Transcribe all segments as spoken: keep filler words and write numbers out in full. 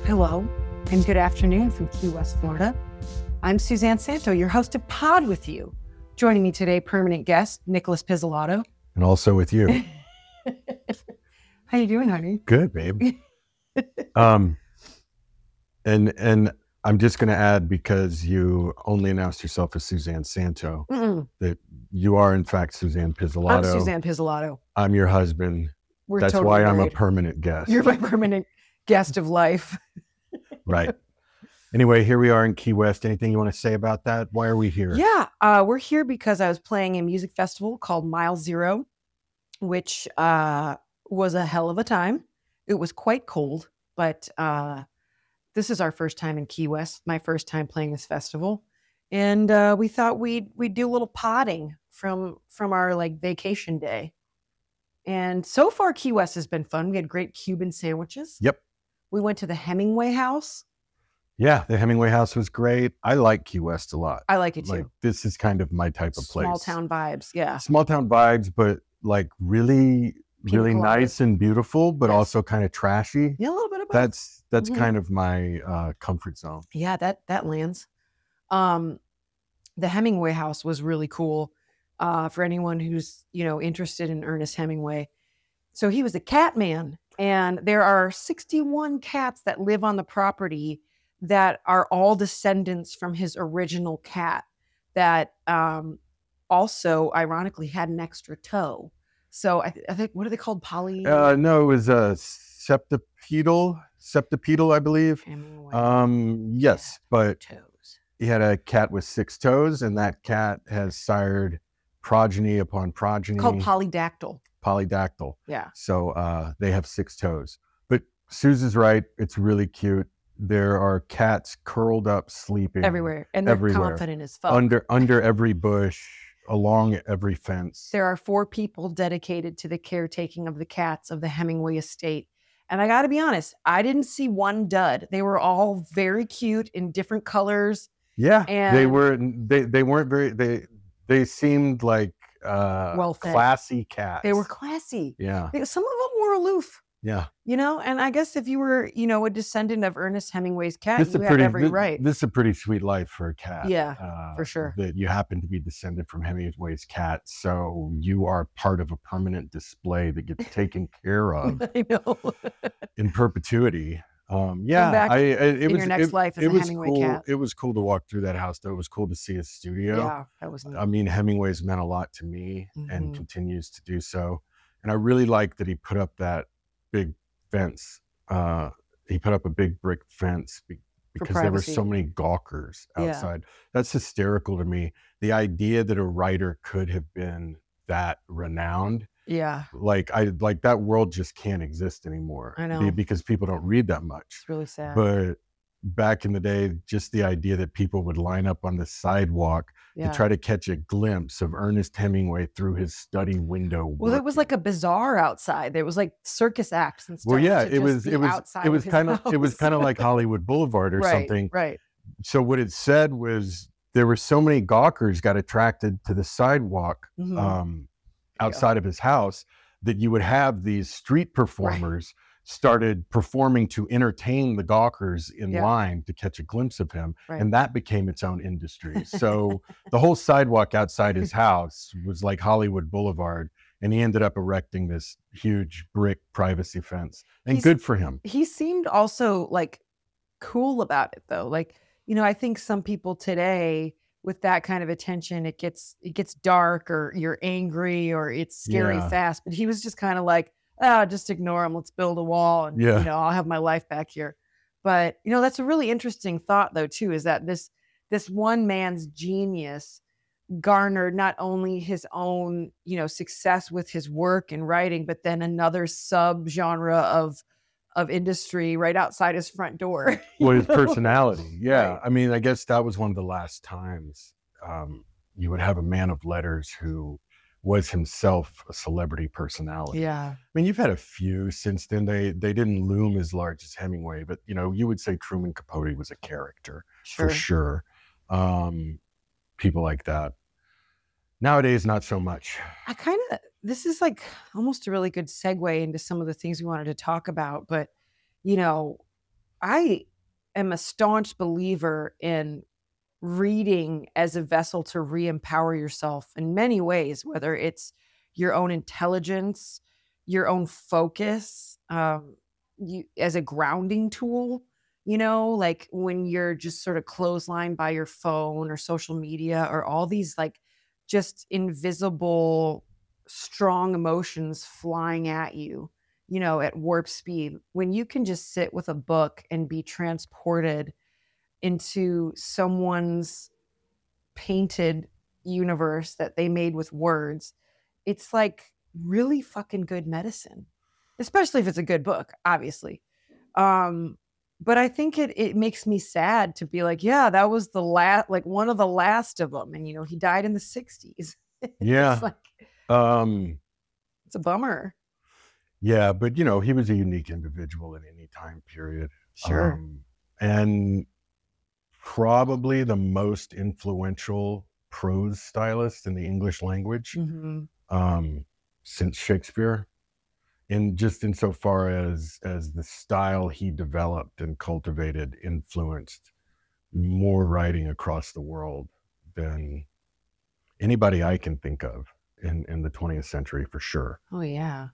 Hello, and good afternoon from Key West, Florida. I'm Suzanne Santo, your host of Pod With You. Joining me today, permanent guest, Nicholas Pizzolatto. And also with you. How you doing, honey? Good, babe. um, and and I'm just going to add, because you only announced yourself as Suzanne Santo, Mm-mm. that you are, in fact, Suzanne Pizzolatto. I'm Suzanne Pizzolatto. I'm your husband. We're That's totally why I'm married. a permanent guest. You're my permanent guest of life. Right. Anyway, here we are in Key West. Anything you want to say about that? Why are we here? Yeah, uh, we're here because I was playing a music festival called Mile Zero, which uh, was a hell of a time. It was quite cold, but uh, this is our first time in Key West, my first time playing this festival. And uh, we thought we'd we'd do a little potting from from our like vacation day. And so far, Key West has been fun. We had great Cuban sandwiches. Yep. We went to the Hemingway House. Yeah, the Hemingway House was great. I like Key West a lot. I like it too. Like, this is kind of my type of place. Small town vibes, yeah. Small town vibes, but like really, Pina really coladas. nice and beautiful, but Yes. also kind of trashy. Yeah, a little bit of both. That's that's Mhm. kind of my uh, comfort zone. Yeah, that that lands. Um, the Hemingway House was really cool uh, for anyone who's you know interested in Ernest Hemingway. So he was a cat man, and there are sixty-one cats that live on the property that are all descendants from his original cat that um, also, ironically, had an extra toe. So I, th- I think, what are they called? Poly? Uh, no, it was a septipedal, septipedal, I believe. Hemingway Um, yes, but toes. he had a cat with six toes, and that cat has sired progeny upon progeny. It's called polydactyl. Polydactyl. Yeah. So uh, they have six toes. But Susan's right. It's really cute. There are cats curled up sleeping Everywhere. And they're everywhere. confident as fuck. under under every bush, along every fence. There are four people dedicated to the caretaking of the cats of the Hemingway estate. And I got to be honest, I didn't see one dud. They were all very cute in different colors. Yeah, they And- were. They they weren't very. They they seemed like uh, Well-fed. classy cats. They were classy. Yeah, They- Some of them were aloof, yeah. you know? And I guess if you were, you know, a descendant of Ernest Hemingway's cat, This is you a had pretty. every This, right. this is a pretty sweet life for a cat. Yeah, uh, for sure. That you happen to be descended from Hemingway's cat, so you are part of a permanent display that gets taken care of I know. in perpetuity. Um, yeah, back I, I it in was your next it, life as it a was Hemingway cool. cat. It was cool to walk through that house, though. It was cool to see his studio. Yeah, that was neat. I mean, Hemingway's meant a lot to me Mhm. and continues to do so. And I really like that he put up that big fence. Uh, he put up a big brick fence be- For because there were privacy. so many gawkers Yeah. outside. That's hysterical to me. The idea that a writer could have been that renowned, Yeah, like I like that world just can't exist anymore. I know. be- because people don't read that much. it's really sad. But back in the day, just the idea that people would line up on the sidewalk yeah. to try to catch a glimpse of Ernest Hemingway through his study window. Well, it was working. like a bazaar outside. There was like circus acts and stuff. well, yeah, to it just was, be it was, outside it was his kind of, it was house. kind of like Hollywood Boulevard or right, something. Right. So what it said was there were so many gawkers got attracted to the sidewalk Mhm. um, Yeah. outside of his house that you would have these street performers started performing to entertain the gawkers in Yeah. line to catch a glimpse of him. Right. And that became its own industry. So the whole sidewalk outside his house was like Hollywood Boulevard. And he ended up erecting this huge brick privacy fence. And He's- good for him. He seemed also like cool about it though. Like, you know, I think some people today with that kind of attention, it gets it gets dark or you're angry or it's scary Yeah. fast. But he was just kind of like, ah, just ignore him. Let's build a wall and Yeah. you know, I'll have my life back here. But you know, that's a really interesting thought though, too, is that this this one man's genius garnered not only his own, you know, success with his work and writing, but then another subgenre of of industry right outside his front door. Well, you his know? personality. Yeah. Right. I mean, I guess that was one of the last times um, you would have a man of letters who was himself a celebrity personality. Yeah. I mean, you've had a few since then. They they didn't loom as large as Hemingway, but you know, you would say Truman Capote was a character Sure. for sure. Um, people like that. Nowadays, not so much. I kind of, this is like almost a really good segue into some of the things we wanted to talk about. But, you know, I am a staunch believer in reading as a vessel to re-empower yourself in many ways, whether it's your own intelligence, your own focus, um, you as a grounding tool, you know, like when you're just sort of clotheslined by your phone or social media or all these like just invisible, strong emotions flying at you, you know, at warp speed. When you can just sit with a book and be transported into someone's painted universe that they made with words, it's like really fucking good medicine, especially if it's a good book, obviously. Um, but I think it it makes me sad to be like, yeah, that was the last, like one of the last of them, and you know, he died in the sixties. Yeah. It's like Um, it's a bummer. yeah, but you know, he was a unique individual in any time period. Sure. Um, and probably the most influential prose stylist in the English language hmm um, since Shakespeare. In just insofar as as the style he developed and cultivated influenced more writing across the world than anybody I can think of in in the twentieth century, for sure. Oh yeah.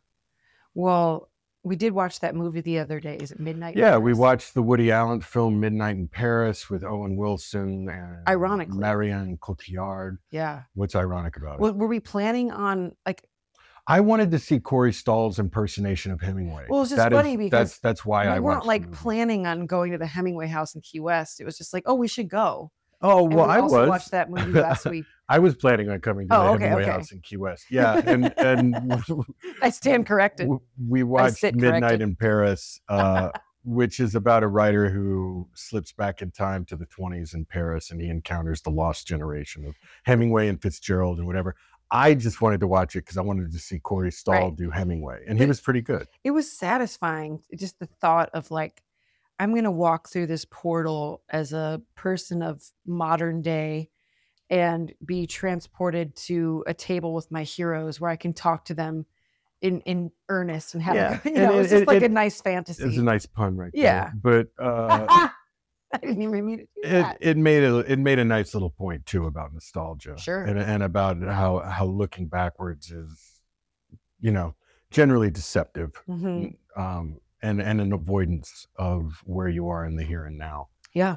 Well, we did watch that movie the other day. Is it Midnight in Yeah, we Paris? watched the Woody Allen film Midnight in Paris with Owen Wilson and Ironically. Marianne Cotillard. Yeah. What's ironic about it? Well, were we planning on like? I wanted to see Corey Stoll's impersonation of Hemingway. Well, it's just That is- funny because that's that's why we I weren't watched like the movie. planning on going to the Hemingway house in Key West. It was just like, oh, we should go. Oh And well, we I also was. watched that movie last week. I was planning on coming to Oh, the okay, Hemingway okay. house in Key West. Yeah, and and I stand corrected. we watched sit Midnight corrected. in Paris, uh, which is about a writer who slips back in time to the twenties in Paris, and he encounters the lost generation of Hemingway and Fitzgerald and whatever. I just wanted to watch it because I wanted to see Corey Stoll Right. do Hemingway, and he was pretty good. It was satisfying. Just the thought of like, I'm going to walk through this portal as a person of modern day and be transported to a table with my heroes where I can talk to them in, in earnest and have Yeah, a good, you and know, it- it's just it- like it- a nice fantasy. It's a nice pun, right? Yeah. there. But uh, I didn't even mean to do it that. it made a it made a nice little point too about nostalgia, Sure. and and about how how looking backwards is, you know, generally deceptive, Mhm. um, and and an avoidance of where you are in the here and now. Yeah.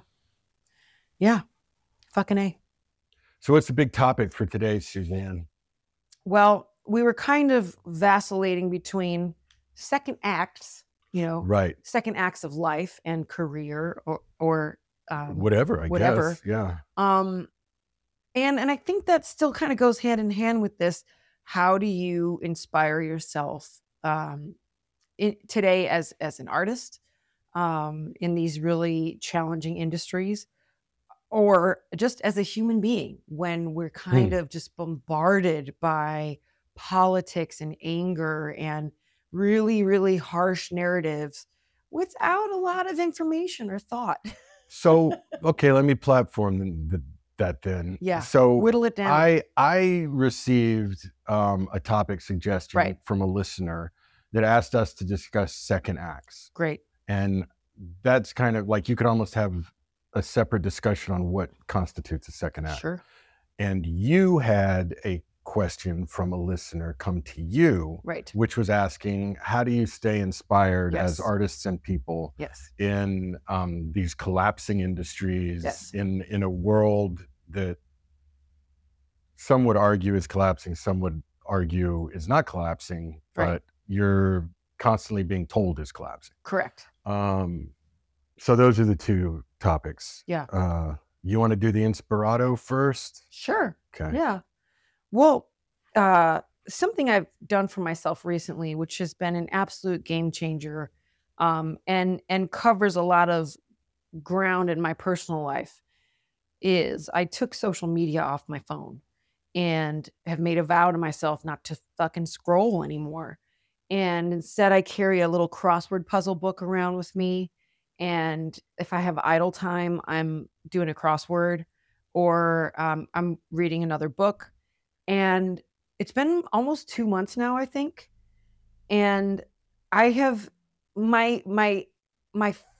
Yeah. Fucking A. So, what's the big topic for today, Suzanne? Well, we were kind of vacillating between second acts, you know, Right, second acts of life and career or, or um, whatever. I whatever. guess. Yeah. Um, and and I think that still kind of goes hand in hand with this. How do you inspire yourself um, in, today as as an artist um, in these really challenging industries, or just as a human being when we're kind of just bombarded by politics and anger and really really harsh narratives without a lot of information or thought? So, okay, let me platform the, the, that then. Yeah. So, Whittle it down. I I received um, a topic suggestion Right. from a listener that asked us to discuss second acts, Great. and that's kind of like you could almost have a separate discussion on what constitutes a second act. Sure. And you had a question from a listener come to you, Right. which was asking, how do you stay inspired Yes. as artists and people Yes. in um, these collapsing industries, Yes. in in a world that some would argue is collapsing, some would argue is not collapsing, Right. but you're constantly being told is collapsing. Correct. Um, so those are the two topics. Yeah. Uh, you want to do the Inspirato first? Sure. Okay. Yeah. Well, uh, something I've done for myself recently, which has been an absolute game changer, um, and and covers a lot of ground in my personal life, is I took social media off my phone and have made a vow to myself not to fucking scroll anymore. And instead, I carry a little crossword puzzle book around with me. And if I have idle time, I'm doing a crossword or um, I'm reading another book. And it's been almost two months now, I think. And I have my my my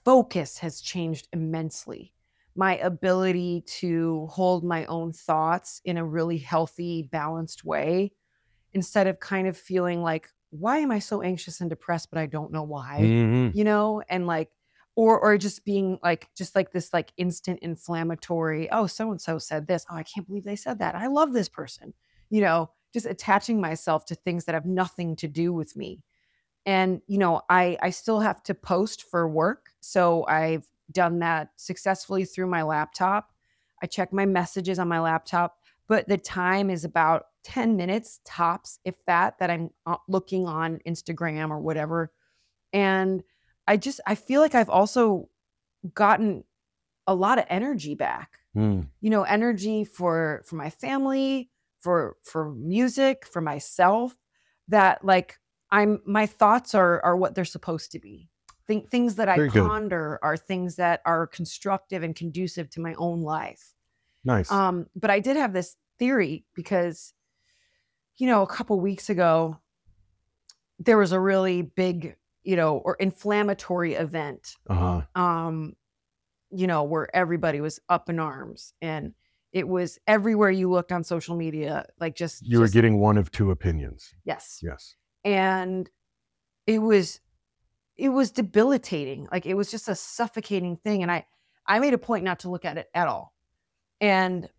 focus has changed immensely. My ability to hold my own thoughts in a really healthy, balanced way, instead of kind of feeling like, why am I so anxious and depressed, but I don't know why, Mhm. you know? And like, or or just being like, just like this like instant inflammatory, oh, so-and-so said this. Oh, I can't believe they said that. I love this person, you know, just attaching myself to things that have nothing to do with me. And, you know, I I still have to post for work. So I've done that successfully through my laptop. I check my messages on my laptop, but the time is about ten minutes tops, if that, that I'm uh, looking on Instagram or whatever. And I just I feel like I've also gotten a lot of energy back. Mm. You know, energy for for my family, for for music, for myself, that like I'm my thoughts are are what they're supposed to be. Think things that I Very good. ponder are things that are constructive and conducive to my own life. Nice. Um, but I did have this theory because, you know, a couple weeks ago, there was a really big, you know, or inflammatory event, Uh-huh. um, you know, where everybody was up in arms, and it was everywhere you looked on social media, like just You were just getting one of two opinions. yes. Yes. And it was it was debilitating. Like it was just a suffocating thing. And I I made a point not to look at it at all. And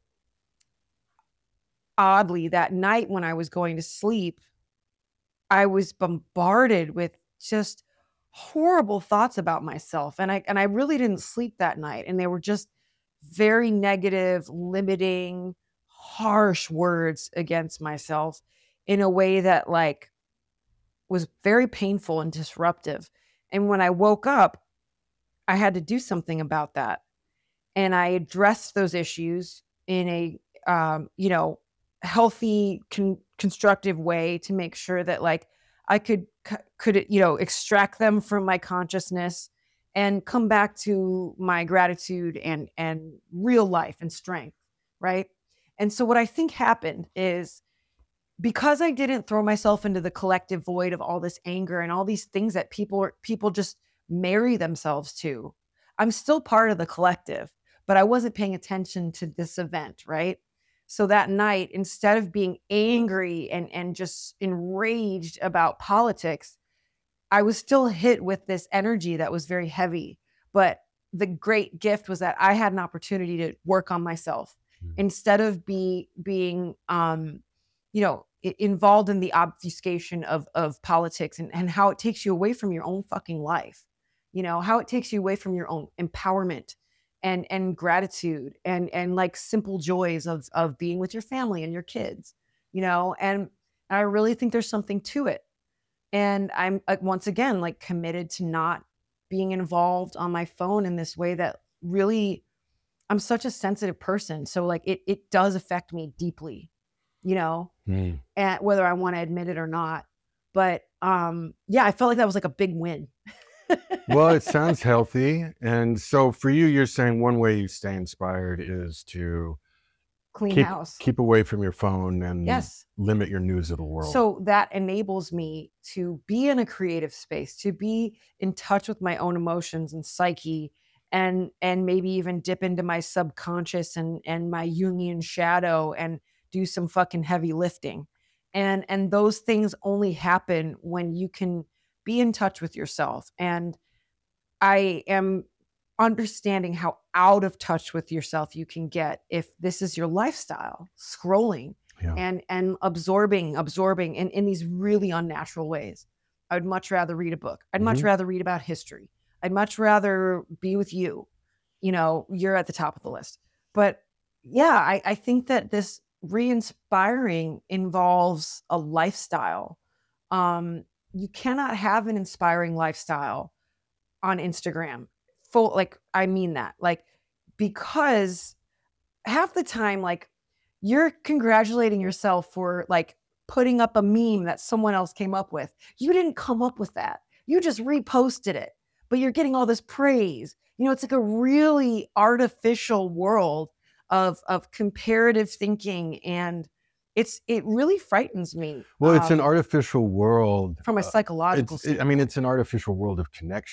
oddly, that night when I was going to sleep, I was bombarded with just horrible thoughts about myself. And I and I really didn't sleep that night. And they were just very negative, limiting, harsh words against myself in a way that like was very painful and disruptive. And when I woke up, I had to do something about that. And I addressed those issues in a um, you know, healthy, con- constructive way to make sure that like I could could you know extract them from my consciousness and come back to my gratitude and and real life and strength, right? And so what I think happened is because I didn't throw myself into the collective void of all this anger and all these things that people are, people just marry themselves to. I'm still part of the collective, but I wasn't paying attention to this event, right? So that night, instead of being angry and and just enraged about politics, I was still hit with this energy that was very heavy. But the great gift was that I had an opportunity to work on myself Mm. instead of be being um, you know, i- involved in the obfuscation of of politics and, and how it takes you away from your own fucking life. You know, how it takes you away from your own empowerment and and gratitude and and like simple joys of of being with your family and your kids, you know, and I really think there's something to it. And I'm like, once again, like committed to not being involved on my phone in this way that really, I'm such a sensitive person. So like it it does affect me deeply, you know, Mm. and whether I want to admit it or not. But um yeah, I felt like that was like a big win. Well, it sounds healthy. And so for you, you're saying one way you stay inspired is to Clean keep house. keep away from your phone and Yes. limit your news of the world. So that enables me to be in a creative space, to be in touch with my own emotions and psyche, and and maybe even dip into my subconscious and and my Jungian shadow and do some fucking heavy lifting. And and those things only happen when you can be in touch with yourself. And I am understanding how out of touch with yourself you can get if this is your lifestyle, scrolling Yeah. and and absorbing, absorbing in, in these really unnatural ways. I'd much rather read a book. I'd much Mhm. rather read about history. I'd much rather be with you. You know, you're at the top of the list. But yeah, I, I think that this re-inspiring involves a lifestyle. Um, you cannot have an inspiring lifestyle on Instagram. Full, like, I mean that. Like, because half the time, like, you're congratulating yourself for like putting up a meme that someone else came up with. You didn't come up with that. You just reposted it, but you're getting all this praise. You know, it's like a really artificial world of of comparative thinking, and it's it really frightens me. Well, it's an um, artificial world. from a uh, psychological It's, it, I mean, standpoint. it's an artificial world of connection,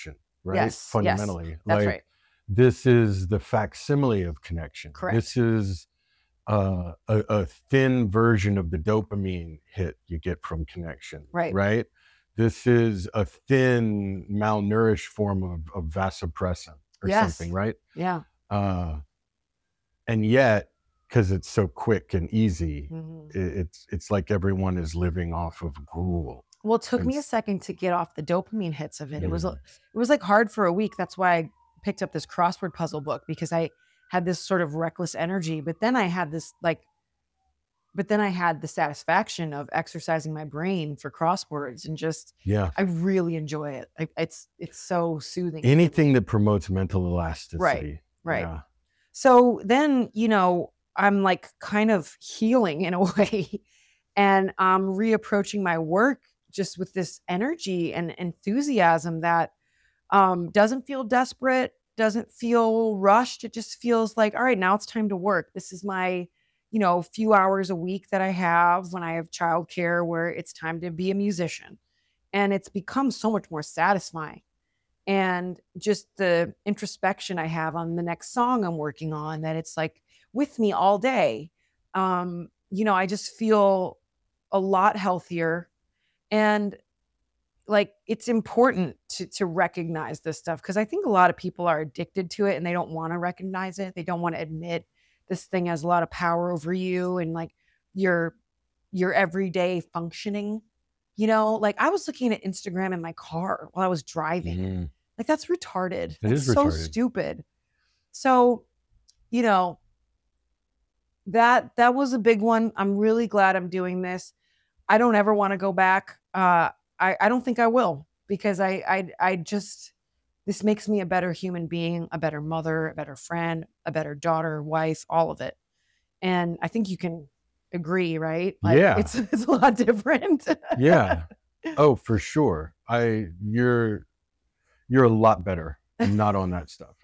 right? Yes, yes, Fundamentally. that's Like right. this is the facsimile of connection. Correct. This is uh, a, a thin version of the dopamine hit you get from connection, Right. right? This is a thin, malnourished form of, of vasopressin or Yes. something, right? Yeah. Uh, and yet, because it's so quick and easy, Mhm. it, it's it's like everyone is living off of gruel. Well, it took And me a s- second to get off the dopamine hits of it. It was Yeah. a- it was like hard for a week. That's why I picked up this crossword puzzle book, because I had this sort of reckless energy, but then I had this like but then I had the satisfaction of exercising my brain for crosswords, and just Yeah. I really enjoy it. I, it's it's so soothing. for me. Anything that promotes mental elasticity. Right. Yeah. So then, you know, I'm like kind of healing in a way, and I'm reapproaching my work just with this energy and enthusiasm that um, doesn't feel desperate, doesn't feel rushed. It just feels like, all right, now it's time to work. This is my, you know, few hours a week that I have when I have childcare, where it's time to be a musician. And it's become so much more satisfying. And just the introspection I have on the next song I'm working on, that it's like with me all day. Um, you know, I just feel a lot healthier. And like it's important to to recognize this stuff, because I think a lot of people are addicted to it and they don't want to recognize it. They don't want to admit this thing has a lot of power over you and like your your everyday functioning. You know, like I was looking at Instagram in my car while I was driving. Mm. Like that's retarded. It That's is so retarded. stupid. So, you know, that that was a big one. I'm really glad I'm doing this. I don't ever want to go back. Uh, I I don't think I will, because I I I just this makes me a better human being, a better mother, a better friend, a better daughter, wife, all of it. And I think you can agree, right? Like Yeah. it's it's a lot different. Yeah. Oh, for sure. I you're you're a lot better not on that stuff.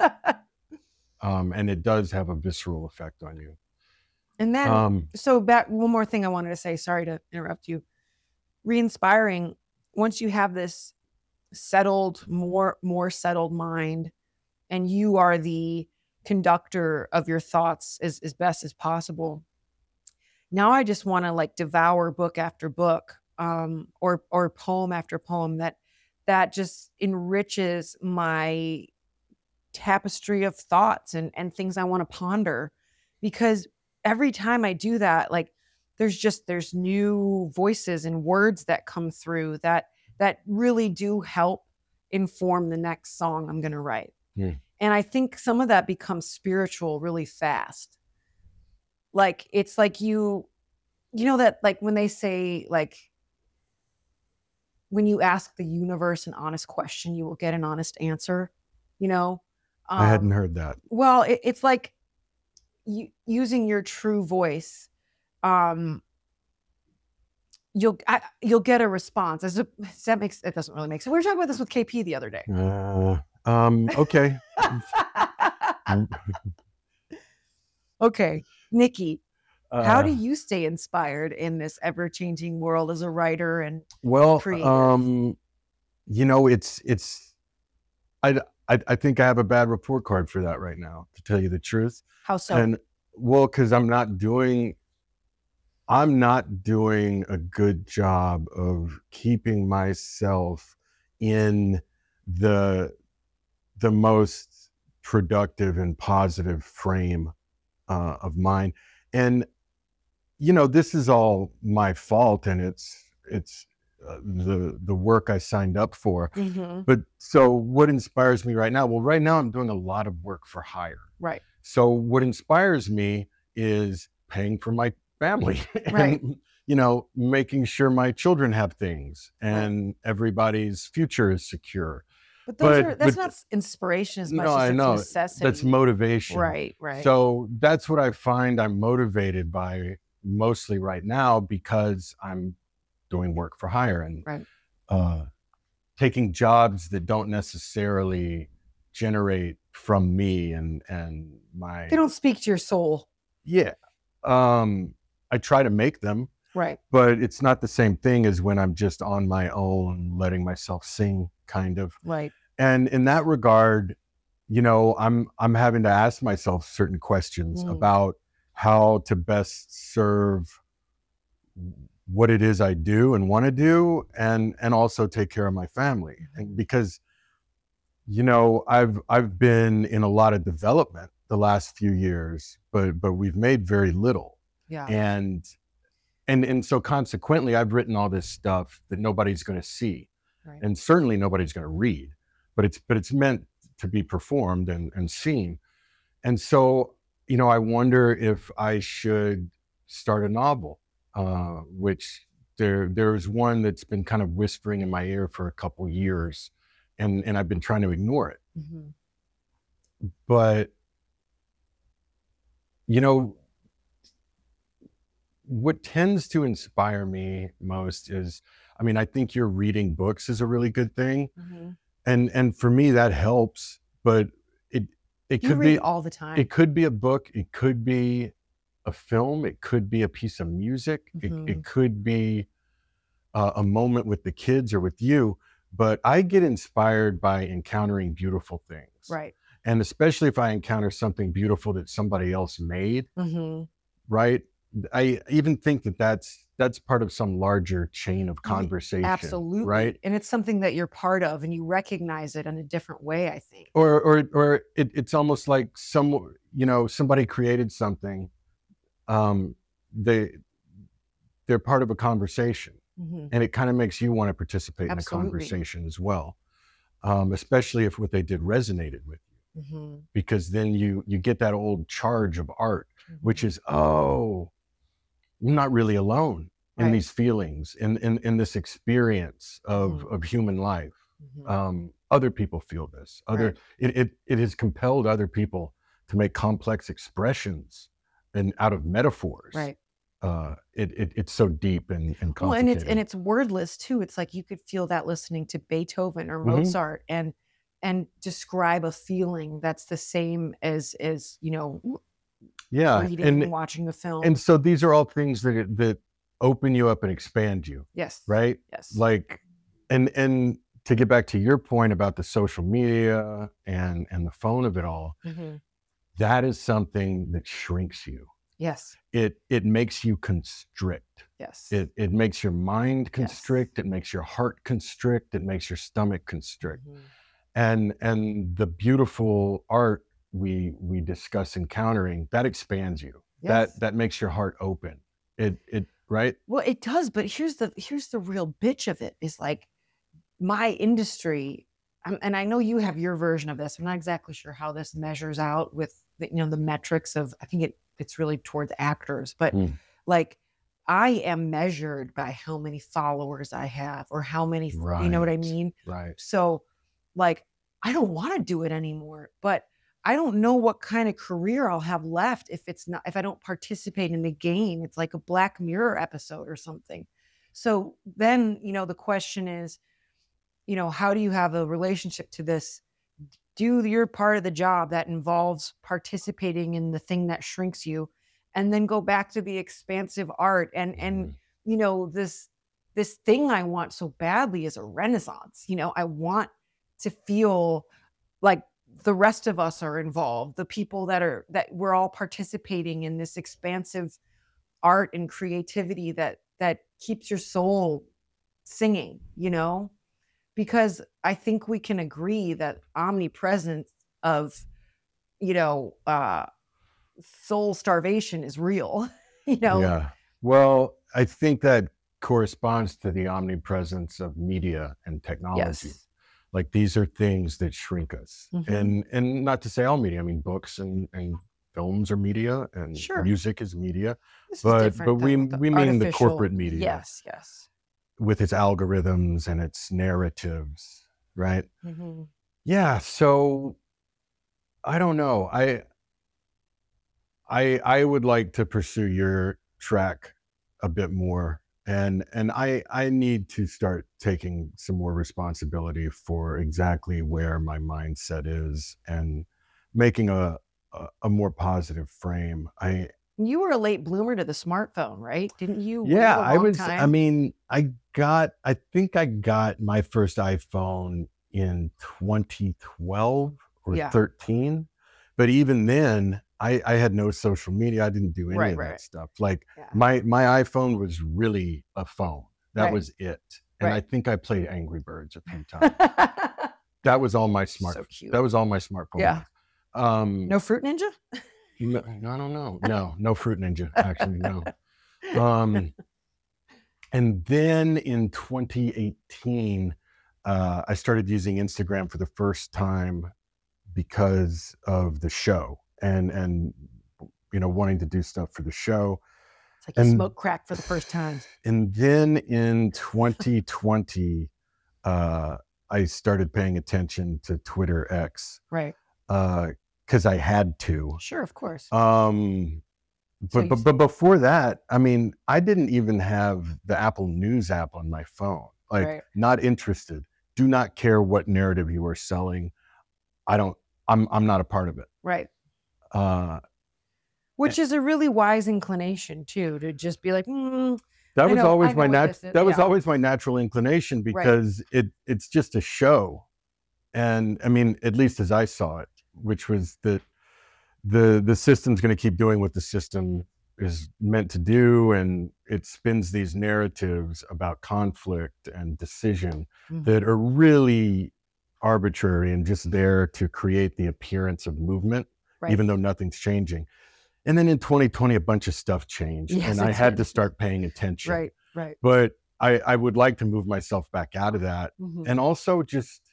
Um, and it does have a visceral effect on you. And then, Um, so back, one more thing I wanted to say, sorry to interrupt you. Re-inspiring, once you have this settled, more, more settled mind, and you are the conductor of your thoughts as, as best as possible. Now I just want to like devour book after book, um, or, or poem after poem that, that just enriches my tapestry of thoughts and, and things I want to ponder. Because every time I do that, like there's just, there's new voices and words that come through that, that really do help inform the next song I'm going to write. Hmm. And I think some of that becomes spiritual really fast. Like, it's like you, you know, that like when they say like, when you ask the universe an honest question, you will get an honest answer, you know? Um, I hadn't heard that. Well, it, it's like you, using your true voice. Um, you'll I, you'll get a response. As a, that makes it doesn't really make sense. We were talking about this with K P the other day. Uh, um, okay. Okay, Nikki, Uh, how do you stay inspired in this ever-changing world as a writer and well, creative? um, you know, it's it's. I, I I think I have a bad report card for that right now, to tell you the truth. How so? And well, because I'm not doing. I'm not doing a good job of keeping myself in the the most productive and positive frame uh, of mind. And you know, this is all my fault, and it's it's uh, the the work I signed up for. Mhm. But so, what inspires me right now? Well, right now I'm doing a lot of work for hire. Right. So what inspires me is paying for my family and, Right. you know, making sure my children have things and everybody's future is secure. But those But- are that's but- not s- inspiration as much No, as I it's know. necessity. That's motivation. Right, right. So that's what I find I'm motivated by mostly right now, because I'm doing work for hire and Right. uh, taking jobs that don't necessarily generate from me and and my They don't speak to your soul. yeah. Um, I try to make them, Right. but it's not the same thing as when I'm just on my own, letting myself sing, kind of. Right. and in that regard, you know, I'm I'm having to ask myself certain questions Mm. about how to best serve what it is I do and want to do, and and also take care of my family. And because, you know, I've I've been in a lot of development the last few years, but but we've made very little. Yeah. And and and so consequently, I've written all this stuff that nobody's going to see, Right. and certainly nobody's going to read, but it's but it's meant to be performed and, and seen. And so, you know, I wonder if I should start a novel, uh, which there there's one that's been kind of whispering in my ear for a couple years, and and I've been trying to ignore it. Mm-hmm. But, you know, what tends to inspire me most is, I mean, I think you're reading books is a really good thing. Mm-hmm. And and for me that helps, but it it You could read be all the time. it could be a book, it could be a film, it could be a piece of music, Mhm. it, it could be uh, a moment with the kids or with you. But I get inspired by encountering beautiful things. Right. And especially if I encounter something beautiful that somebody else made, Mm-hmm. right? I even think that that's that's part of some larger chain of conversation. Absolutely. Right? And it's something that you're part of and you recognize it in a different way, I think. Or or or it, it's almost like some, you know, somebody created something. Um, they they're part of a conversation, Mm-hmm. and it kind of makes you want to participate Absolutely. in the conversation as well. Um, especially if what they did resonated with you, Mm-hmm. because then you you get that old charge of art, which is, oh, I'm not really alone in Right. these feelings, in in, in this experience of, Mhm. of human life. Mhm. Um, other people feel this. Other Right. it, it it has compelled other people to make complex expressions and out of metaphors. Right. Uh, it, it it's so deep and, and Well, and it's complicated. and it's wordless too. It's like you could feel that listening to Beethoven or Mhm. Mozart and and describe a feeling that's the same as as, you know, yeah, reading and, and watching a film. and so these are all things that that open you up and expand you, yes. right? Yes. Like, and and to get back to your point about the social media and and the phone of it all, Mhm. that is something that shrinks you. Yes. It it makes you constrict. Yes. It it makes your mind Yes. constrict. It makes your heart constrict. It makes your stomach constrict. Mhm. And and the beautiful art we we discuss encountering, that expands you. Yes. That that makes your heart open. It it right. Well, it does, but here's the here's the real bitch of it is like my industry, um, and I know you have your version of this. I'm not exactly sure how this measures out with the, you know, the metrics of. I think it it's really towards actors, but Mm. like I am measured by how many followers I have or how many. You know what I Right. mean? Right. So, like, I don't want to do it anymore, but I don't know what kind of career I'll have left if it's not if I don't participate in the game. It's like a Black Mirror episode or something. So then, you know, the question is, you know, how do you have a relationship to this? Do your part of the job that involves participating in the thing that shrinks you, and then go back to the expansive art and and Mhm. you know this this thing I want so badly is a renaissance. You know, I want to feel like the rest of us are involved, the people that are that we're all participating in this expansive art and creativity that that keeps your soul singing, you know? Because I think we can agree that omnipresence of, you know, uh, soul starvation is real, you know? Yeah. Well, I think that corresponds to the omnipresence of media and technology. Yes. Like, these are things that shrink us. Mhm. And and not to say all media, I mean, books and, and films are media, and Sure. music is media. This is But different but we than the we mean the artificial- corporate media. Yes, yes. With its algorithms and its narratives, right? Mhm. Yeah. So I don't know. I I I would like to pursue your track a bit more. And and I I need to start taking some more responsibility for exactly where my mindset is, and making a a, a more positive frame. I You were a late bloomer to the smartphone, right? Didn't you wait yeah, a I long was I time? mean, I got I think I got my first iPhone in twenty twelve or Yeah. thirteen. But even then, I, I had no social media. I didn't do any Right, of right, that right. stuff. Like Yeah. my my iPhone was really a phone. That Right. was it. And I Right. think I played Angry Birds a few times. That was all my smart. So cute. That was all my smartphone. Yeah. was. Um, No Fruit Ninja? no, I don't know. No, no Fruit Ninja. Actually, no. Um, and then in twenty eighteen, uh, I started using Instagram for the first time because of the show and and you know wanting to do stuff for the show. It's like you And smoke crack for the first time. and then in twenty twenty, uh, I started paying attention to Twitter X Right. because I had to. Sure, of course. Um, So but you but s- but before that, I mean, I didn't even have the Apple News app on my phone. Like, Right. not interested. Do not care what narrative you are selling. I don't. I'm I'm not a part of it. Right. Uh, Which is a really wise inclination too, to just be like, mm, that I was know- always I my know what nat- this is, that was yeah. always my natural inclination because it it's just a show, and I mean, at least as I saw it, which was that the the system's going to keep doing what the system is meant to do, and it spins these narratives about conflict and decision Mhm. that are really arbitrary and just there to create the appearance of movement, Right. even though nothing's changing. And then in twenty twenty, a bunch of stuff changed, Yes, and it I had did. to start paying attention. Right. Right. But I, I would like to move myself back out of that, Mhm. and also just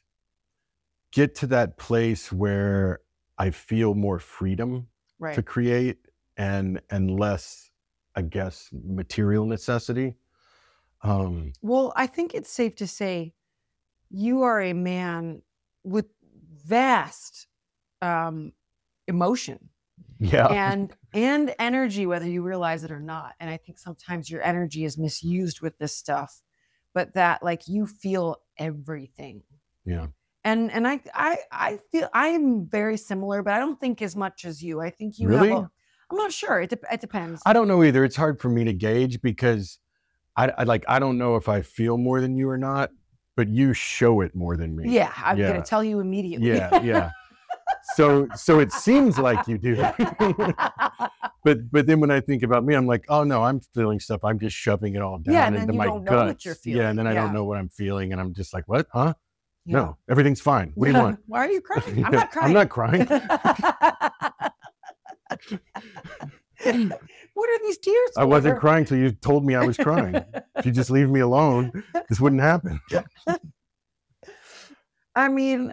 get to that place where I feel more freedom Right. to create and and less, I guess, material necessity. Um, Well, I think it's safe to say you are a man with vast um, emotion yeah, and and energy, whether you realize it or not. And I think sometimes your energy is misused with this stuff, but that like you feel everything. yeah. And and I I I feel I am very similar, but I don't think as much as you. I think you Really? have. A, I'm not sure. It de- it depends. I don't know either. It's hard for me to gauge because I, I like I don't know if I feel more than you or not, but you show it more than me. Yeah, I'm Yeah. gonna tell you immediately. Yeah, yeah. So so it seems like you do. but but then when I think about me, I'm like, oh no, I'm feeling stuff. I'm just shoving it all down Yeah, and then into you my don't know guts. what you're Yeah, and then I feeling. don't Yeah. know what I'm feeling, and I'm just like, what? Huh? Yeah. No, everything's fine. What do you Yeah. want? Why are you crying? I'm not crying. I'm not crying. What are these tears I wasn't for? crying till you told me I was crying. If you just leave me alone, this wouldn't happen. I mean,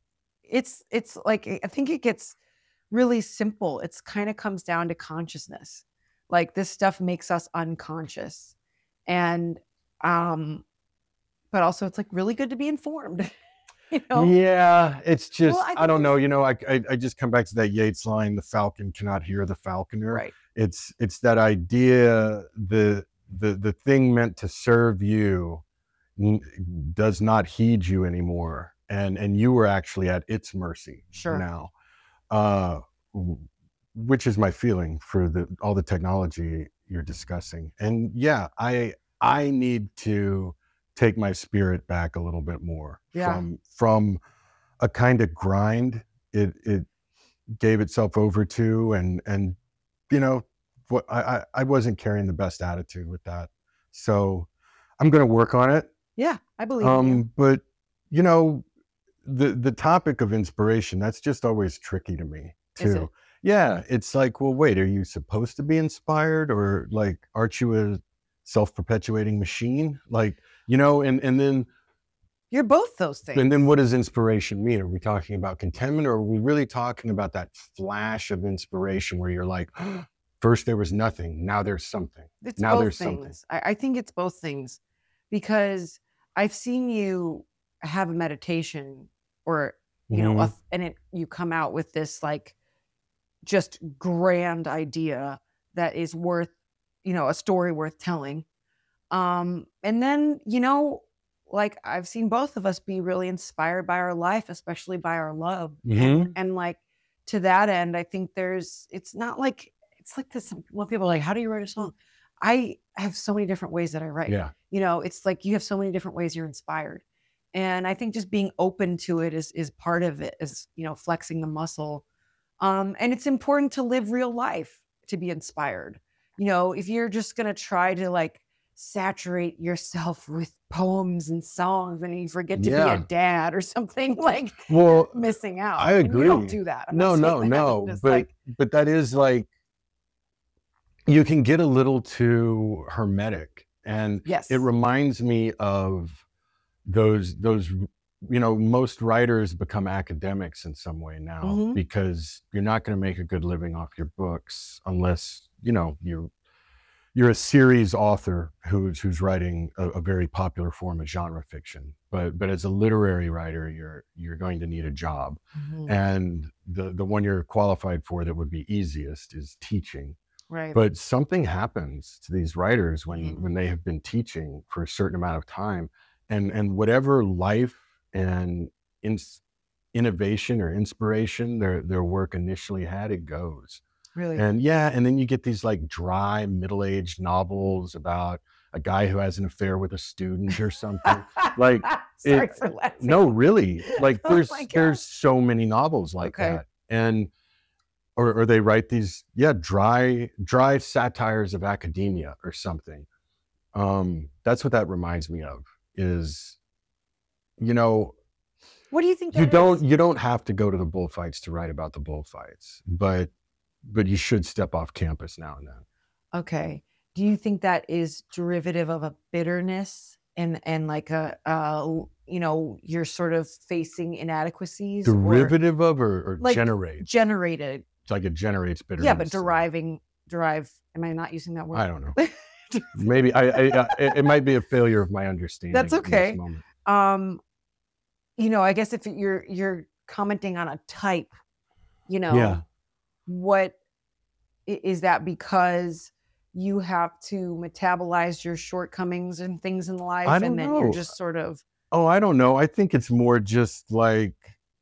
it's it's like I think it gets really simple. It's kind of comes down to consciousness. Like this stuff makes us unconscious. And um but also it's like really good to be informed. You know? Yeah, it's just Well, I I, think don't know. it's- You know, I, I I just come back to that Yeats line: "The falcon cannot hear the falconer." Right. It's it's that idea the the the thing meant to serve you n- does not heed you anymore, and and you are actually at its mercy Sure. now. Uh, w- which is my feeling for the all the technology you're discussing. And yeah, I I need to take my spirit back a little bit more Yeah. from from a kind of grind it it gave itself over to, and and you know what, I I, I wasn't carrying the best attitude with that, so I'm going to work on it. Yeah, I believe in you. Um, but you know, the the topic of inspiration, that's just always tricky to me too. Is it? Yeah, it's like, well, wait, are you supposed to be inspired, or like, aren't you a self-perpetuating machine? Like, you know, and and then You're both those things. and then what does inspiration mean? Are we talking about contentment, or are we really talking about that flash of inspiration where you're like, first there was nothing, now there's something. It's Now both there's things. something. I, I think it's both things because I've seen you have a meditation or you know, Mhm. a, and it you come out with this like just grand idea that is worth, you know, a story worth telling. Um, and then, you know, like I've seen both of us be really inspired by our life, especially by our love. And, Mhm. and like to that end, I think there's it's not like it's like this when people are like, how do you write a song? I have so many different ways that I write. Yeah. You know, it's like you have so many different ways you're inspired. And I think just being open to it is is part of it, is, you know, flexing the muscle. Um, and it's important to live real life to be inspired. You know, if you're just gonna try to like saturate yourself with poems and songs and you forget to be a Yeah. dad or something, like Well, you're missing out. I And you don't agree. do that. I'm No, not no, saying that. I'm no. just But like, but that is like, you can get a little too hermetic, and yes. it reminds me of those those you know, most writers become academics in some way now, Mhm. because you're not going to make a good living off your books unless, you know, you're you're a series author who's who's writing a, a very popular form of genre fiction. But but as a literary writer, you're you're going to need a job, Mhm. and the the one you're qualified for that would be easiest is teaching. Right. But something happens to these writers when Mhm. when they have been teaching for a certain amount of time, and and whatever life and ins- innovation or inspiration their their work initially had, it goes. Really. And yeah, and then you get these like dry middle-aged novels about a guy who has an affair with a student or something. Like, Sorry it for laughing. no, really, like Oh there's my God. there's so many novels like Okay. that. And or or they write these, yeah, dry dry satires of academia or something. Um that's what that reminds me of, is, you know, What do you think you that don't is? you don't have to go to the bullfights to write about the bullfights, but but you should step off campus now and then. Okay. Do you think that is derivative of a bitterness and and like a uh you know, you're sort of facing inadequacies, or Derivative of, or, or like generate? generated? It's like it generates bitterness. Yeah, but deriving derive. Am I not using that word? I don't know. Maybe I, I, I it, it might be a failure of my understanding. That's in okay. this moment. Um, you know, I guess if you're you're commenting on a type, you know, Yeah. what i- is that because you have to metabolize your shortcomings and things in life, I and don't then you're know. just sort of Oh, I don't know. I think it's more just like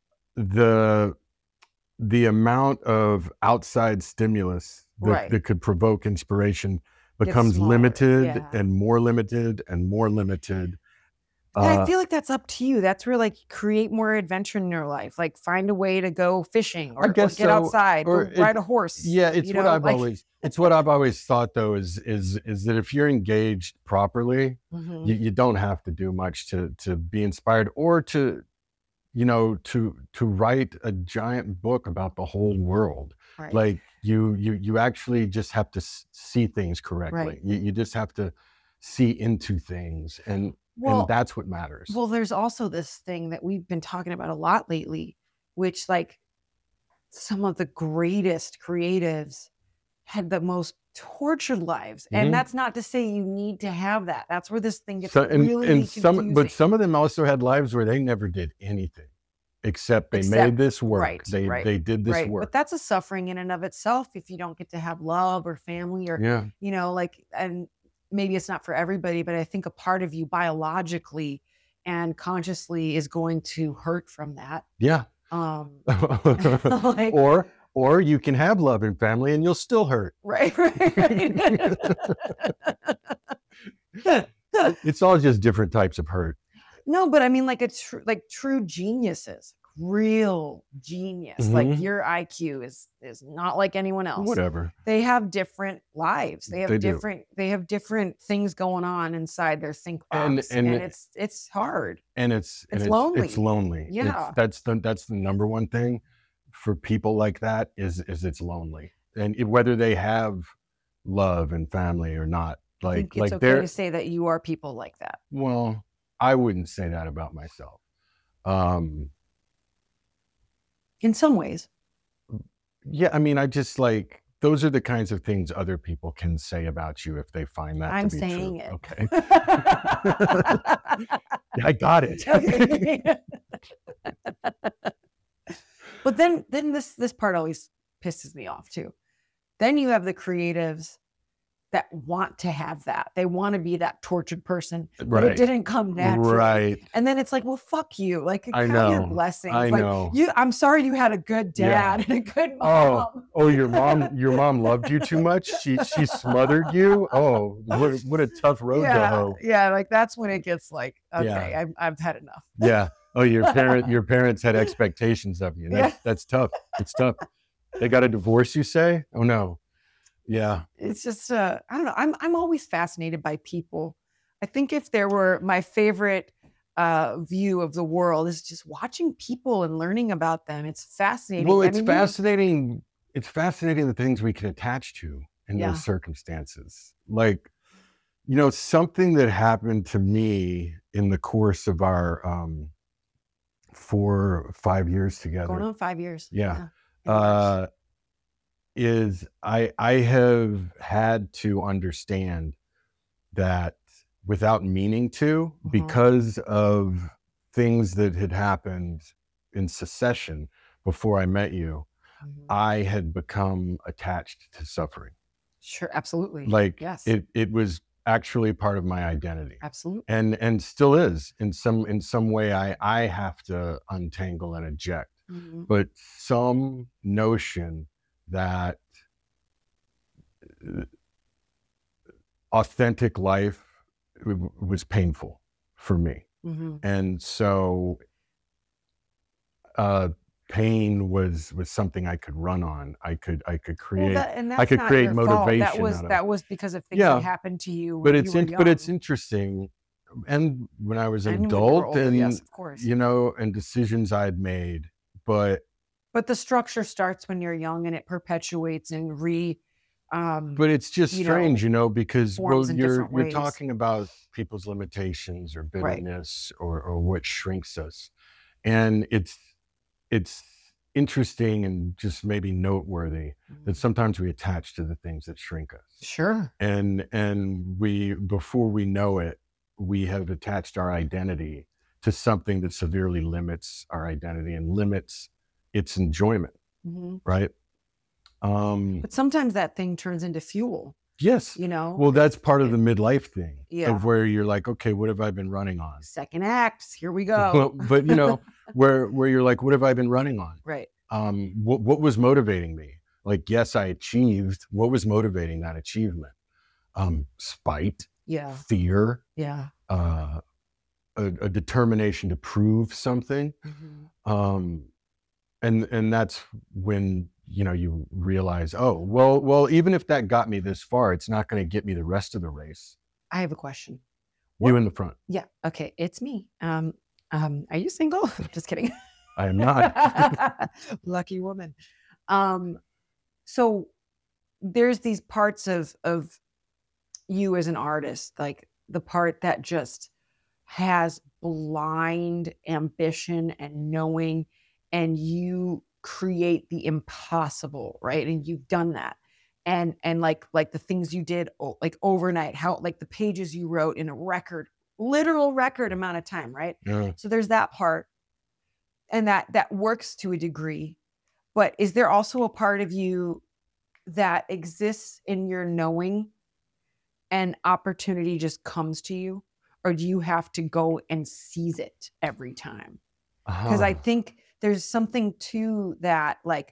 the the amount of outside stimulus that, right. that could provoke inspiration Gets becomes smaller. limited Yeah. and more limited and more limited. And I Uh, feel like that's up to you. That's where, like, create more adventure in your life. Like, find a way to go fishing, or, I or guess get so. outside, Or go it, ride a horse. yeah, it's you what know, I've like, always it's what I've always thought though, is is is that if you're engaged properly, Mhm. you, you don't have to do much to to be inspired, or to, you know, to to write a giant book about the whole world. Right. Like, you you you actually just have to s- see things correctly. Right. You, you just have to see into things, and Well, and that's what matters. well, there's also this thing that we've been talking about a lot lately, which, like, some of the greatest creatives had the most tortured lives. Mhm. And that's not to say you need to have that. That's where this thing gets So and really and some, confusing. but some of them also had lives where they never did anything except they Except- made this work. right, they right, they did this right. work. But that's a suffering in and of itself if you don't get to have love or family, or, Yeah. you know, like, and maybe it's not for everybody, but I think a part of you biologically and consciously is going to hurt from that. Yeah. Um, like, or or you can have love and family and you'll still hurt. right, right, right. It's all just different types of hurt. No, but I mean, like, it's tr- like true geniuses, real genius. Like, Mhm. your I Q is is not like anyone else. Whatever. They have different lives. They have They do. different. They have different things going on inside their think And- box, and- and, it's it's hard. And it's and It's it's lonely. It's lonely. It's- Yeah. that's the that's the number one thing for people like that, is is it's lonely. And it- whether they have love and family or not, I like think it's like okay they're to say that you are people like that. well, I wouldn't say that about myself. Um, In some ways, yeah, I mean, I just like, those are the kinds of things other people can say about you if they find that I'm to be saying true. it. Okay. Yeah, I got it. Okay. But then, then this this part always pisses me off too. Then you have the creatives that want to have that. They want to be that tortured person, but Right. it didn't come naturally. Right. And then it's like, well, fuck you. Like, I count your know. blessings. I like, know. You, I'm sorry you had a good Yeah. dad and a good Oh, mom. oh, your mom, your mom loved you too much. She, she smothered you. Oh, what, what a tough road to yeah, hoe. yeah. Like that's when it gets like, okay, Yeah. I've, I've had enough. Yeah. Oh, your parent, your parents had expectations of you. That's, Yeah. that's tough. It's tough. They got a divorce, you say? Oh no. Yeah. It's just, uh, I don't know. I'm, I'm always fascinated by people. I think if there were my favorite uh, view of the world is just watching people and learning about them. It's fascinating. Well, I it's mean, you- fascinating. It's fascinating the things we can attach to in Yeah. those circumstances. Like, you know, something that happened to me in the course of our um, four, five years together. Going on five years. Yeah. In March. Uh, is I I have had to understand that without meaning to, Mhm. because of things that had happened in succession before I met you, Mhm. I had become attached to suffering. Sure. Absolutely. Like yes. it it was actually part of my identity. Absolutely. And and still is in some in some way. I I have to untangle and eject. Mhm. But some notion that uh, authentic life w- was painful for me. Mhm. And so uh pain was was something I could run on. I could I could Well, create that, and that's I could not create your fault. That motivation was out of that it. was because of things Yeah. that happened to you. But when it's you were in, but it's young. interesting. And when I was an And when you were adult older, and yes, of course. you know, and decisions I'd made, but But the structure starts when you're young and it perpetuates and re. Um, but it's just you strange, know, you know, because well, forms in you're different you're ways. talking about people's limitations or Right. bitterness or or what shrinks us. And it's it's interesting and just maybe noteworthy that Mhm. sometimes we attach to the things that shrink us. Sure. And and we before we know it, we have attached our identity to something that severely limits our identity and limits its enjoyment, Mhm. right? Um But sometimes that thing turns into fuel. yes. You know. Well, that's part of it- the midlife thing Yeah. of where you're like, okay, what have I been running on? Second act. Here we go. Well, but you know, where where you're like, what have I been running on? Right. Um, what what was motivating me? Like, yes, I achieved. What was motivating that achievement? Um, spite, Yeah. fear, Yeah. uh, a, a determination to prove something. Mhm. Um, and and that's when you know you realize, oh, well, well, even if that got me this far, it's not going to get me the rest of the race. I have a question. You in the front. Yeah. Okay. It's me. Um, um, are you single? Just kidding. I am not. Lucky woman. Um, so there's these parts of of you as an artist, like the part that just has blind ambition and knowing, and you create the impossible, right? And you've done that. And and like like the things you did o- like overnight, how like the pages you wrote in a record, literal record amount of time, right? Yeah. So there's that part, and that that works to a degree. But is there also a part of you that exists in your knowing and opportunity just comes to you? Or do you have to go and seize it every time? Because I Uh-huh. think there's something to that, like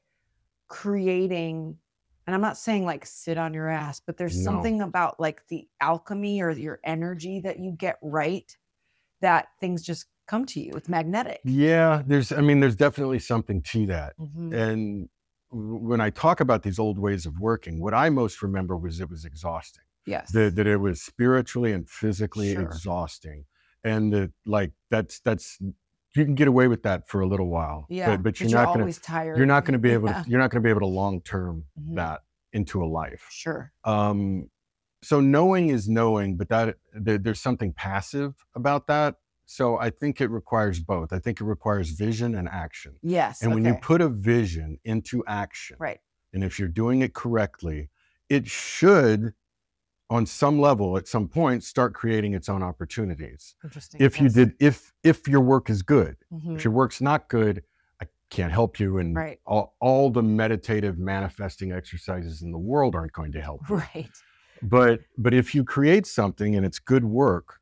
creating, and I'm not saying like sit on your ass, but there's No. something about like the alchemy or your energy that you get right, that things just come to you. It's magnetic. Yeah, there's, I mean, there's definitely something to that. Mhm. And w- when I talk about these old ways of working, what I most remember was it was exhausting. Yes. That, that it was spiritually and physically Sure. exhausting. And that, like, that's, that's, you can get away with that for a little while. Yeah. But, but you're, you're not going always to, tired. you're not going to be able Yeah. to, you're not going to be able to long-term Mhm. that into a life. Sure. Um, so knowing is knowing, but that there, there's something passive about that. So I think it requires both. I think it requires vision and action. Yes. And when you okay. put a vision into action, Right. and if you're doing it correctly, it should, on some level, at some point, start creating its own opportunities. Interesting. If you Yes. did, if if your work is good, Mhm. if your work's not good, I can't help you, and Right. all, all the meditative manifesting exercises in the world aren't going to help you. Right. but but if you create something and it's good work,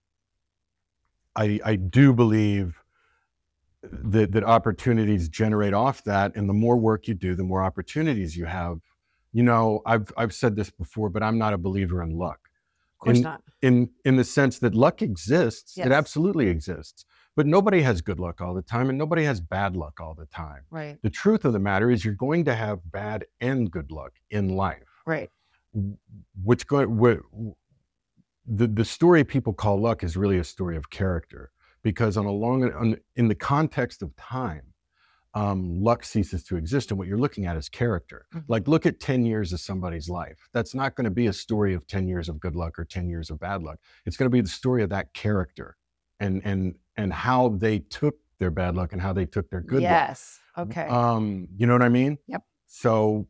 I I do believe that that opportunities generate off that, and the more work you do, the more opportunities you have. You know, I've I've said this before, but I'm not a believer in luck. Of course In not. in in the sense that luck exists, Yes. it absolutely exists. But nobody has good luck all the time, and nobody has bad luck all the time. Right. The truth of the matter is, you're going to have bad and good luck in life. Right. Which go what, the the story people call luck is really a story of character, because on a long on, in the context of time, um, luck ceases to exist, and what you're looking at is character. Mhm. Like, look at ten years of somebody's life. That's not going to be a story of ten years of good luck or ten years of bad luck. It's going to be the story of that character, and and and how they took their bad luck and how they took their good luck. Yes. Okay. Um, you know what I mean? Yep. So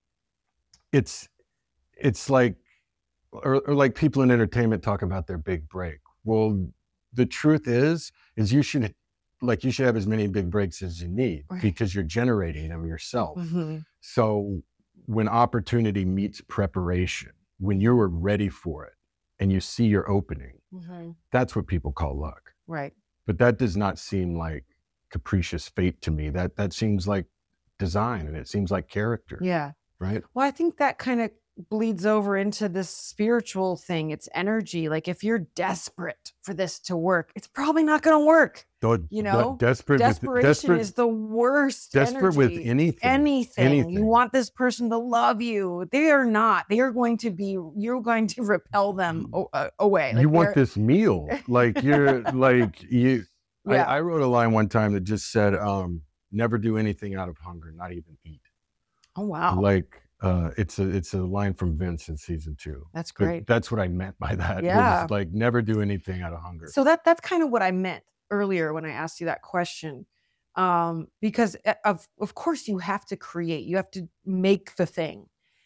it's it's like, or, or like people in entertainment talk about their big break. Well, the truth is, is you should like you should have as many big breaks as you need, Right. because you're generating them yourself. Mhm. So when opportunity meets preparation, when you're ready for it and you see your opening, Mhm. that's what people call luck. Right. But that does not seem like capricious fate to me. That that seems like design, and it seems like character, Yeah. right? Well, I think that kind of bleeds over into this spiritual thing. It's energy. Like, if you're desperate for this to work, it's probably not going to work. Though, You know, desperate, Desperation with, desperate, is the worst. desperate with energy. anything, anything. anything. You want this person to love you. They are not. They are going to be. You're going to repel them o- uh, away. Like, you want they're- this meal, like you're like you. Yeah. I, I wrote a line one time that just said, um, "Never do anything out of hunger, not even eat." Oh wow, Like uh, it's a it's a line from Vince in season two. that's But great. that's what I meant by that. Yeah. Was like, never do anything out of hunger. So that that's kind of what I meant earlier when I asked you that question. Um, because uh, of of course you have to create, you have to make the thing.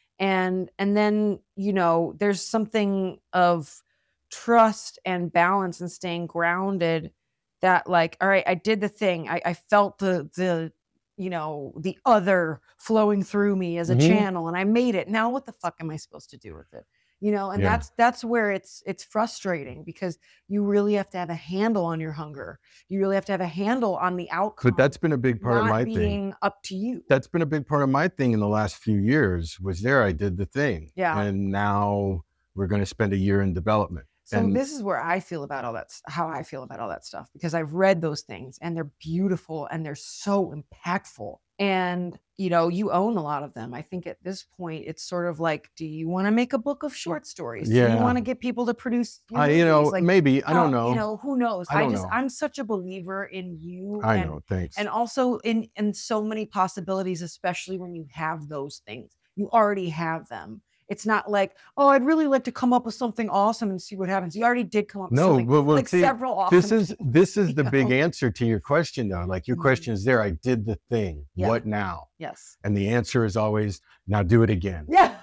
And and then, you know, there's something of trust and balance and staying grounded, that like, all right, I did the thing. I, I felt the the you know, the other flowing through me as a Mhm. channel, and I made it. Now what the fuck am I supposed to do with it? You know, and Yeah. that's that's where it's it's frustrating, because you really have to have a handle on your hunger. You really have to have a handle on the outcome. But that's been a big part not of my being thing. up to you. That's been a big part of my thing in the last few years. Was there, I did the thing. Yeah. And now we're going to spend a year in development. So and this is where I feel about all that, s- how I feel about all that stuff, because I've read those things and they're beautiful and they're so impactful. And, you know, you own a lot of them. I think at this point, it's sort of like, do you want to make a book of short stories? Do Yeah. you want to get people to produce your I, you know, movies? Like, maybe I how- don't know. You know, who knows? I I, don't just, know. I'm such a believer in you. I and, know. Thanks. And also in, in so many possibilities, especially when you have those things. You already have them. It's not like, oh, I'd really like to come up with something awesome and see what happens. You already did come up with No, something. well, well, like see, several awesome this is things, this is you the big know? answer to your question, though. Like, your Mhm. question is there. I did the thing. Yeah. What now? Yes. And the answer is always, now do it again. Yeah.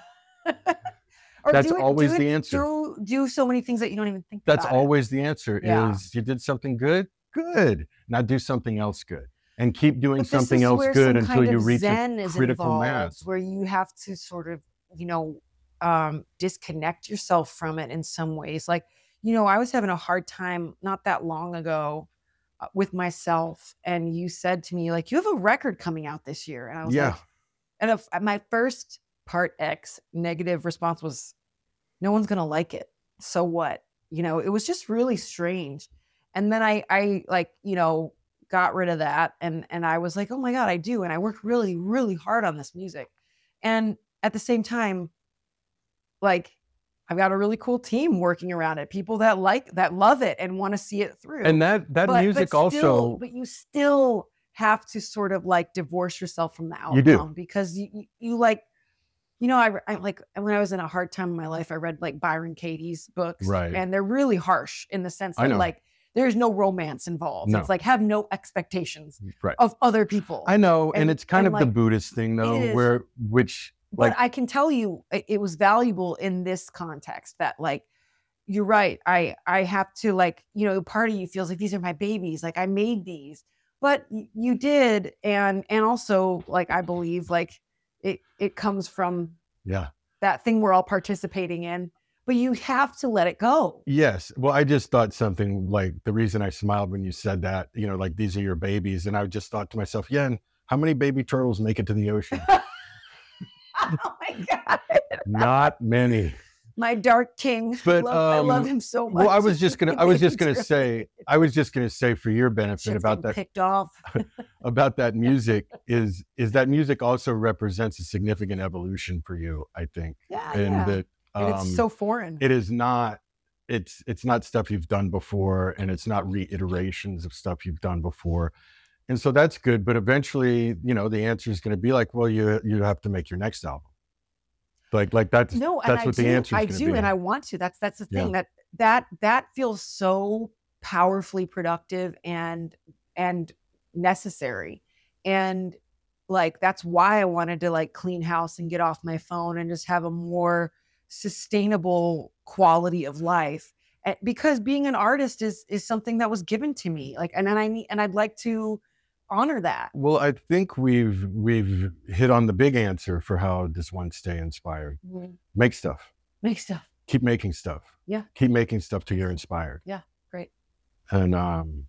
Or That's do it- always do the it- answer. Do, do so many things that you don't even think That's about it. always the answer. Yeah. Is you did something good, good. Now do something else good, and keep doing But this something is else where good some until kind you of reach Zen a is critical involved, mass. where you have to sort of, you know, um, disconnect yourself from it in some ways. Like, you know, I was having a hard time not that long ago uh, with myself, and you said to me, like, you have a record coming out this year, and I was Yeah. like, and if, my first part X negative response was, no one's gonna like it. So what? You know, it was just really strange. And then I, I like, you know, got rid of that, and and I was like, oh my God, I do. And I worked really, really hard on this music. And at the same time, like, I've got a really cool team working around it. People that like, that love it and want to see it through. And that that But- music but still- also. but you still have to sort of like divorce yourself from the outcome. You do. Because you, you, you like, you know, I, re- I like when I was in a hard time in my life, I read like Byron Katie's books, Right. and they're really harsh in the sense I that know. like there's no romance involved. No. It's like, have no expectations Right. of other people. I know, and, and- it's kind and, of the like, Buddhist thing, though, is. where which But like I can tell you, it, it was valuable in this context that like, you're right. I I have to like, you know, part of you feels like these are my babies. Like I made these, but y- you did, and and also like I believe like it it comes from yeah. that thing we're all participating in. but you have to let it go. Yes. Well, I just thought something like the reason I smiled when you said that, you know, like these are your babies. And I just thought to myself, yeah, and how many baby turtles make it to the ocean? Oh my God. Not many. My dark king. But love, I um, love him so much. well, I was just gonna, I was just gonna say, I was just gonna say for your benefit Shit's about getting that, picked off. about that music is, is that music also represents a significant evolution for you, I think, Yeah, and yeah. that um, And it's so foreign. it is not, it's it's not stuff you've done before, and it's not reiterations of stuff you've done before, and so that's good. But eventually, you know, the answer is going to be like, well, you you have to make your next album. Like like that's No, and that's I what do, the answer is I going do, to be. and I want to. That's that's the thing Yeah. that that that feels so powerfully productive and and necessary, and like that's why I wanted to like clean house and get off my phone and just have a more sustainable quality of life. And because being an artist is is something that was given to me, like, and then I need and I'd like to honor that. Well, I think we've we've hit on the big answer for how does one stay inspired. Make stuff. Make stuff. Keep making stuff. Yeah. Keep making stuff till you're inspired. Yeah, great. And um,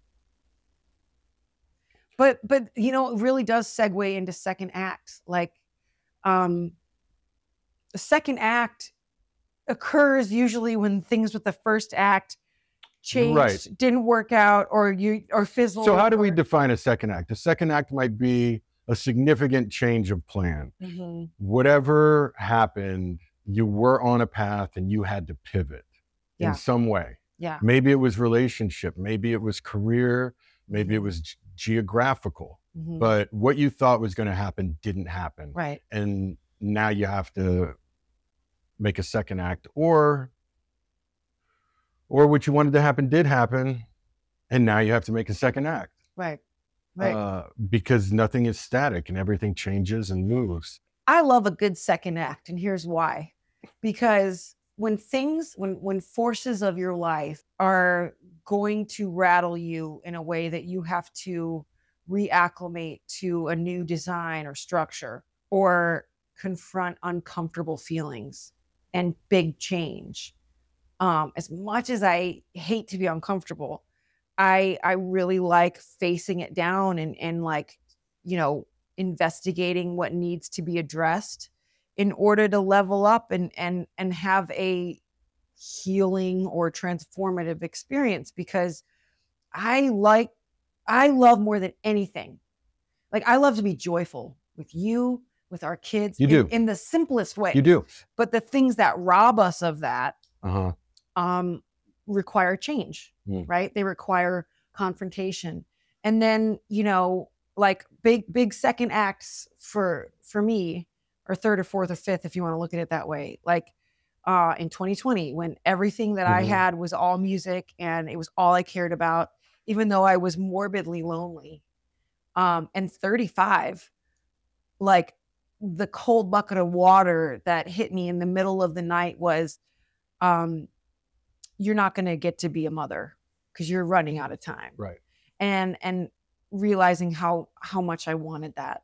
But but you know, it really does segue into second acts. Like, um, the second act occurs usually when things with the first act changed, Right. didn't work out, or you or fizzled. so how do we or- define a second act? A second act might be a significant change of plan. Mhm. Whatever happened, you were on a path and you had to pivot Yeah. in some way. Yeah. Maybe it was relationship, maybe it was career, maybe it Mhm. was g- geographical, Mhm. but what you thought was going to happen didn't happen. Right. And now you have to make a second act, or or what you wanted to happen did happen, and now you have to make a second act. Right. Right. Uh, because nothing is static and everything changes and moves. I love a good second act, and here's why. Because when things, when when forces of your life are going to rattle you in a way that you have to reacclimate to a new design or structure, or confront uncomfortable feelings and big change. Um, as much as I hate to be uncomfortable, I I really like facing it down and and like, you know, investigating what needs to be addressed in order to level up and and and have a healing or transformative experience. Because I like I love more than anything. Like, I love to be joyful with you, with our kids, You in, do. in the simplest way. You do. But the things that rob us of that Uh-huh. um, require change, Mm. right? They require confrontation. And then, you know, like big, big second acts for for me, or third or fourth or fifth, if you want to look at it that way. Like uh, in twenty twenty, when everything that I Mhm. had was all music and it was all I cared about, even though I was morbidly lonely. Um, and thirty-five, like the cold bucket of water that hit me in the middle of the night was, um, you're not going to get to be a mother because you're running out of time. Right. And and realizing how how much I wanted that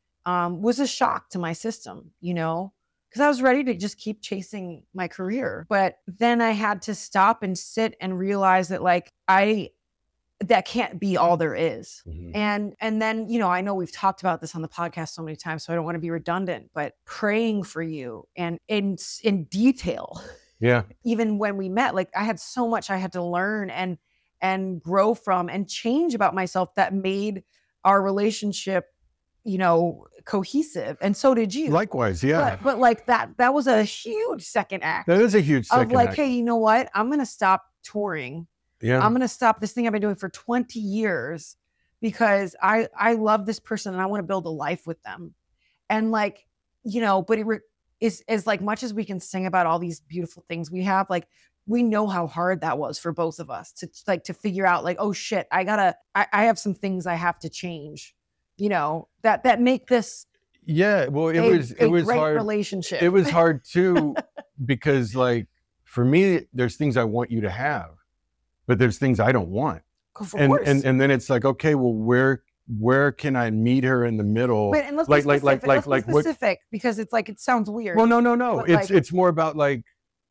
um, was a shock to my system, you know, because I was ready to just keep chasing my career. But then I had to stop and sit and realize that, like, I that can't be all there is. Mhm. And and then, you know, I know we've talked about this on the podcast so many times, so I don't want to be redundant, but praying for you and in in detail, Yeah. even when we met, like I had so much I had to learn and and grow from and change about myself that made our relationship, you know, cohesive. And so did you. Likewise, yeah. But, but like that, that was a huge second act that is a huge second of like, act. hey, you know what? I'm going to stop touring. Yeah. I'm going to stop this thing I've been doing for twenty years because I, I love this person and I want to build a life with them. And like, you know, but it re- is, is like much as we can sing about all these beautiful things we have, like, we know how hard that was for both of us to like, to figure out like, oh shit, I gotta, I, I have some things I have to change, you know, that, that make this yeah. Well, it a, was, it a was great hard. relationship. It was hard too, because like, for me, there's things I want you to have, but there's things I don't want. Of And, course. and, and then it's like, okay, well, where, where can I meet her in the middle? But, and let's like, be like, like, specific, like, let's like be what, specific because it's like, it sounds weird. well, no, no, no. But, It's, like- it's more about like,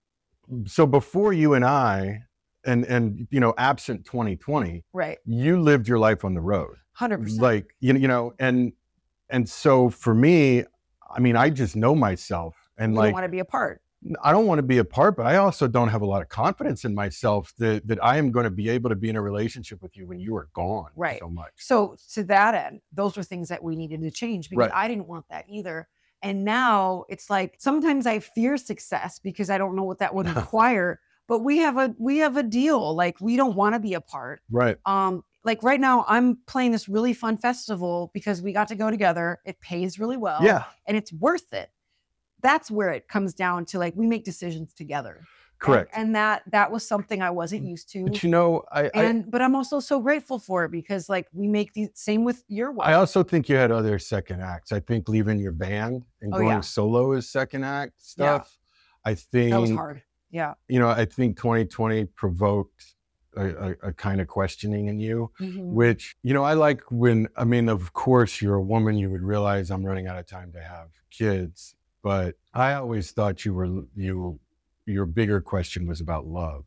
so before you and I, and and you know, absent twenty twenty, Right. you lived your life on the road. one hundred percent. Like, you know, you know, and and so for me, I mean, I just know myself, and You like don't want to be apart. I don't want to be apart, but I also don't have a lot of confidence in myself that that I am going to be able to be in a relationship with you when you are gone Right. so much. So to that end, those were things that we needed to change because Right. I didn't want that either. And now it's like sometimes I fear success because I don't know what that would require. But we have a we have a deal. Like we don't want to be apart. Right. Um, like right now, I'm playing this really fun festival because we got to go together. It pays really well. Yeah. And it's worth it. That's where it comes down to, like, we make decisions together. Correct. And, and that that was something I wasn't used to. But you know, I, and I, but I'm also so grateful for it because like we make the same with your wife. I also think you had other second acts. I think leaving your band and Oh, going yeah. solo is second act stuff. I think That was hard. Yeah. You know, I think twenty twenty provoked a, a, a kind of questioning in you, Mhm. which, you know, I like when, I mean, of course, you're a woman, you would realize I'm running out of time to have kids. But I always thought you were, you, your bigger question was about love,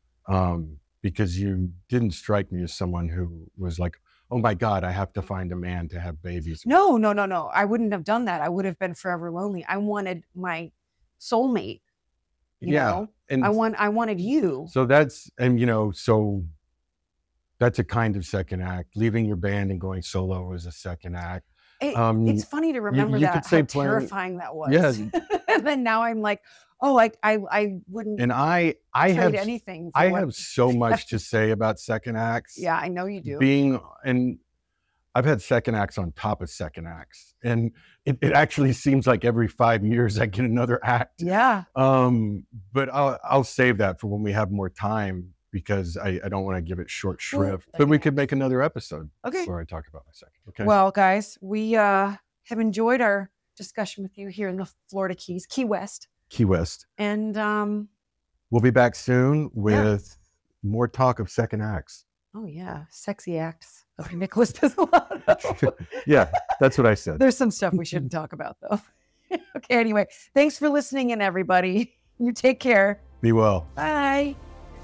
um, because you didn't strike me as someone who was like, oh my God, I have to find a man to have babies with. No, no, no, no. I wouldn't have done that. I would have been forever lonely. I wanted my soulmate. You Yeah. know? And I want I wanted you. so that's, and you know, so that's a kind of second act. Leaving your band and going solo was a second act. It, Um, it's funny to remember you that, could say how playing- terrifying that was. Yeah. And then now I'm like, oh, I I, I wouldn't And I, I trade have, anything. For I what- have so much to say about second acts. Yeah, I know you do. Being, and I've had second acts on top of second acts, and it, it actually seems like every five years I get another act. Yeah. Um, but I'll, I'll save that for when we have more time because I, I don't want to give it short shrift. But we could make another episode Okay. where I talk about my second. Okay. Well, guys, we uh, have enjoyed our discussion with you here in the Florida Keys, Key West. Key West. And um, We'll be back soon with more talk of second acts. oh yeah, sexy acts of Nicholas Pizzolatto. Yeah, that's what I said. There's some stuff we shouldn't talk about though. Okay, anyway, thanks for listening in, everybody. You take care. Be well. Bye.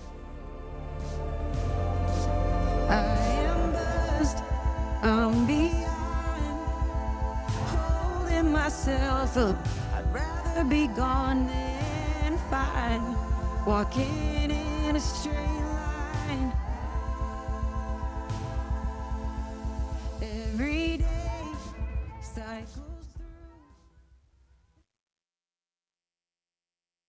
I am buzzed. I'm beyond holding myself up. I'd rather be gone than fine. Walking in a straight